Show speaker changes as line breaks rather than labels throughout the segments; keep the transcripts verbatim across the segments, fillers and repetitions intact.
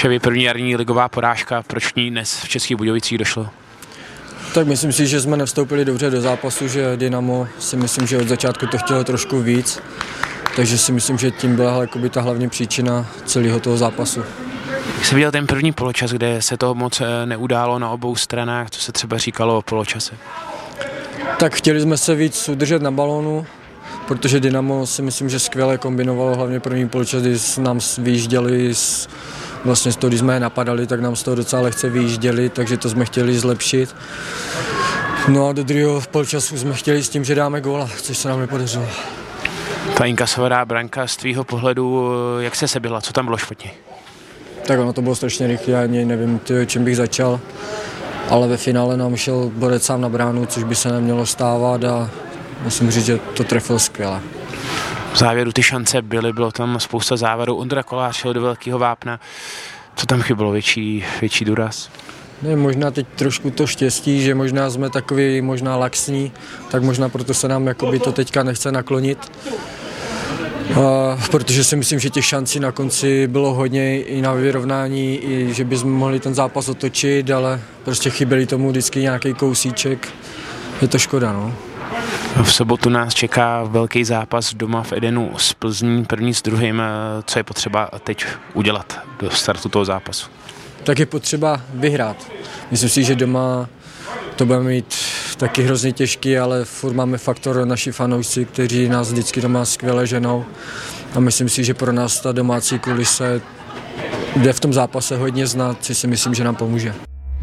Ševi, první jarní ligová porážka, proč k ní dnes v Českých Budějovicích došlo?
Tak myslím si, že jsme nevstoupili dobře do zápasu, že Dynamo si myslím, že od začátku to chtělo trošku víc, takže si myslím, že tím byla jakoby ta hlavní příčina celého toho zápasu.
Jak jsi viděl ten první poločas, kde se toho moc neudálo na obou stranách, co se třeba říkalo o poločase?
Tak chtěli jsme se víc udržet na balónu, protože Dynamo si myslím, že skvěle kombinovalo hlavně první poločas, kdy nám vyjížděli, z, vlastně z toho, když jsme je napadali, tak nám z toho docela lehce vyjížděli, takže to jsme chtěli zlepšit. No a do druhého poločasu jsme chtěli s tím, že dáme góla, což se nám nepodařilo.
Ta inkasovaná branka z tvýho pohledu, jak se sebila, co tam bylo špatně?
Tak ono to bylo strašně rychle, ani nevím, tyjo, čím bych začal, ale ve finále nám šel borec sám na bránu, což by se nemělo stávat a musím říct, že to trefil skvěle.
V závěru ty šance byly, bylo tam spousta závěrů, Ondra Kolář šel do velkého vápna, co tam chybilo, větší, větší důraz?
Ne, možná teď trošku to štěstí, že možná jsme takový možná laxní, tak možná proto se nám jakoby to teďka nechce naklonit. Uh, protože si myslím, že těch šancí na konci bylo hodně i na vyrovnání, i že bychom mohli ten zápas otočit, ale prostě chyběli tomu vždycky nějaký kousíček. Je to škoda, no.
V sobotu nás čeká velký zápas doma v Edenu s Plzní, první s druhým. Co je potřeba teď udělat do startu toho zápasu?
Tak je potřeba vyhrát. Myslím si, že doma to bude mít taky hrozně těžký, ale furt máme faktor naši fanoušci, kteří nás vždycky doma skvěle ženou. A myslím si, že pro nás ta domácí kulise jde v tom zápase hodně znát, což si myslím, že nám pomůže.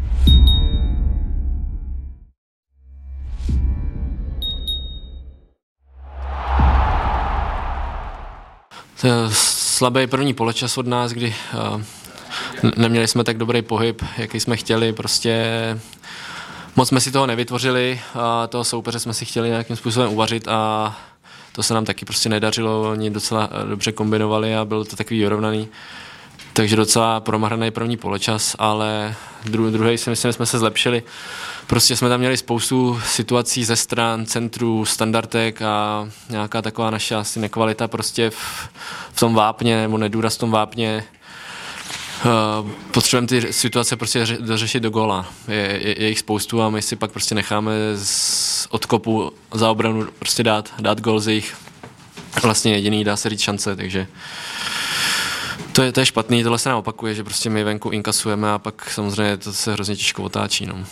To je slabý první poločas od nás, kdy uh, neměli jsme tak dobrý pohyb, jaký jsme chtěli, prostě moc jsme si toho nevytvořili a toho soupeře jsme si chtěli nějakým způsobem uvařit a to se nám taky prostě nedařilo, oni docela dobře kombinovali a bylo to takový vyrovnaný. Takže docela promahraný první poločas, ale dru, druhý si myslím, že jsme se zlepšili. Prostě jsme tam měli spoustu situací ze stran, centrů, standardek a nějaká taková naše asi nekvalita prostě v, v tom vápně nebo nedůraz v tom vápně. Uh, potřebujeme ty situace prostě ře- dořešit do góla. Je, je, je jich spoustu a my si pak prostě necháme z odkopu za obranu prostě dát, dát gól z jejich vlastně jediný, dá se říct, šance, takže to je, to je špatný, tohle se nám opakuje, že prostě my venku inkasujeme a pak samozřejmě to se hrozně těžko otáčí. No.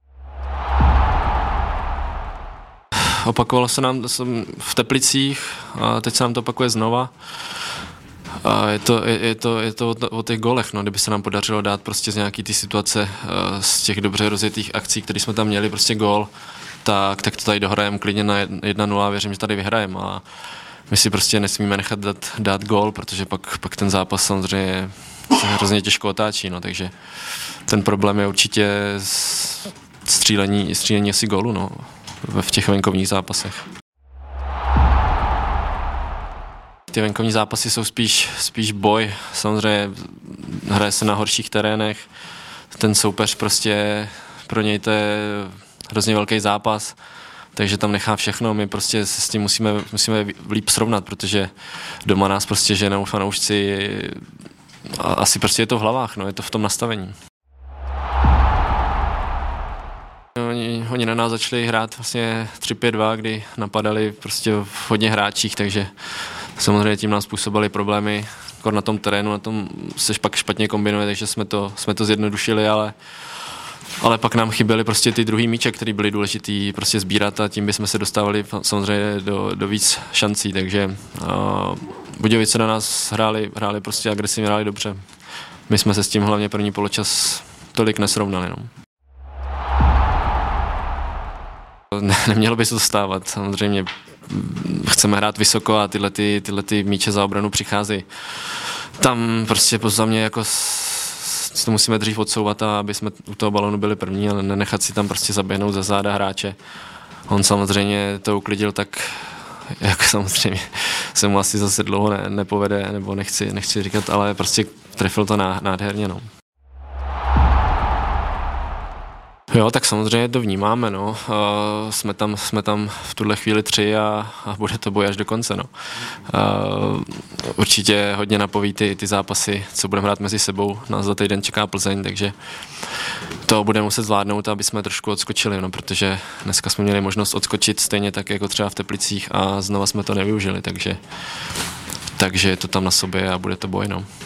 Opakovalo se nám v Teplicích a teď se nám to opakuje znova. A je to, je, je to, je to o, o těch golech, no. Kdyby se nám podařilo dát prostě z nějaký ty situace, z těch dobře rozjetých akcí, které jsme tam měli, prostě gól, tak, tak to tady dohrajeme klidně na jedna nula a věřím, že tady vyhrajeme. A my si prostě nesmíme nechat dát, dát gól, protože pak, pak ten zápas samozřejmě se hrozně těžko otáčí, no. Takže ten problém je určitě střílení, střílení asi gólu, no, v těch venkovních zápasech. Ty venkovní zápasy jsou spíš, spíš boj, samozřejmě hraje se na horších terénech, ten soupeř prostě, pro něj to je hrozně velký zápas, takže tam nechá všechno, my prostě se s tím musíme, musíme líp srovnat, protože doma nás prostě ženou fanoušci, a asi prostě je to v hlavách, no, je to v tom nastavení. Oni, oni na nás začali hrát vlastně tři pět dva, kdy napadali prostě v hodně hráčích, takže samozřejmě tím nám způsobili problémy, jako na tom terénu, na tom se pak špatně kombinuje, takže jsme to, jsme to zjednodušili, ale, ale pak nám chyběly prostě ty druhý míče, které byly důležitý prostě sbírat a tím bychom se dostávali samozřejmě do, do víc šancí, takže uh, Budějovice na nás hráli, hráli prostě agresivně, hráli dobře. My jsme se s tím hlavně první poločas tolik nesrovnali. No. Ne, nemělo by se to stávat, samozřejmě chceme hrát vysoko a tyhle, ty, tyhle ty míče za obranu přicházejí. Tam prostě za mě jako to musíme dřív odsouvat, a aby jsme u toho balonu byli první, ale nenechat si tam prostě zaběhnout za záda hráče. On samozřejmě to uklidil tak, jak samozřejmě se mu asi zase dlouho ne, nepovede, nebo nechci, nechci říkat, ale prostě trefil to nádherně. No. Jo, tak samozřejmě to vnímáme, no. Uh, jsme tam, jsme tam v tuhle chvíli tři a, a bude to boj až do konce, no. Uh, určitě hodně napoví ty, ty zápasy, co budeme hrát mezi sebou. Nás za týden čeká Plzeň, takže to budeme muset zvládnout, aby jsme trošku odskočili, no, protože dneska jsme měli možnost odskočit stejně tak, jako třeba v Teplicích a znova jsme to nevyužili, takže, takže je to tam na sobě a bude to boj, no.